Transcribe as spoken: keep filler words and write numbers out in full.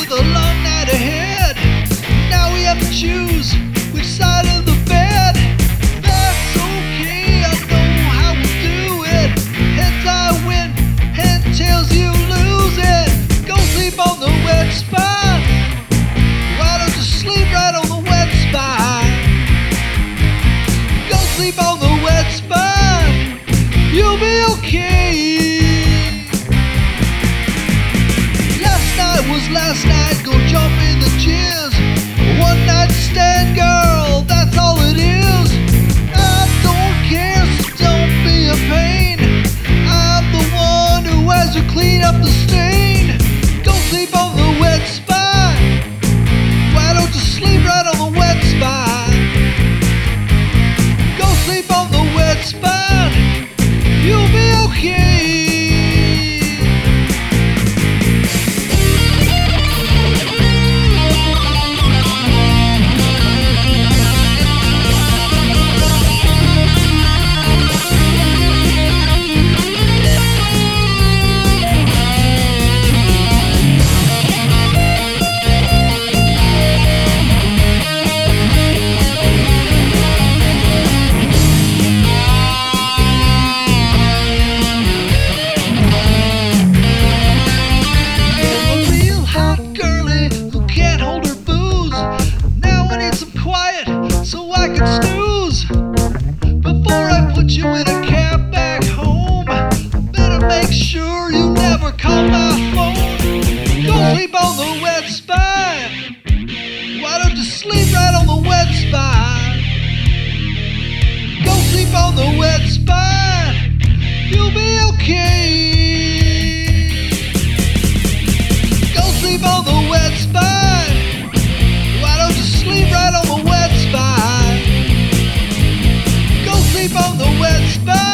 with a long night ahead. Now we have to choose which side of the bed. That's okay, I know how we do it. Heads I win, and tails you lose it. Go sleep on the wet spot. Why don't you sleep right on the wet spot? Go sleep on the wet spot. You'll be okay. Last night was last night. Go jump in the jizz. One night stand, girl, that's all it is. I don't care, so don't be a pain. I'm the one who has to clean up the stain. Go sleep on the wet spot. Why don't you sleep right on the wet spot? Go sleep on the wet spot. You'll be okay. So I can snooze before I put you in a cab back home. Better make sure you never call my phone. Go sleep on the wet spot. Why don't you sleep right on the wet spot? Go sleep on the wet spot. You'll be okay. Go sleep on the wet spot. Why don't you sleep right on the wet spot? Go sleep on the wet spot.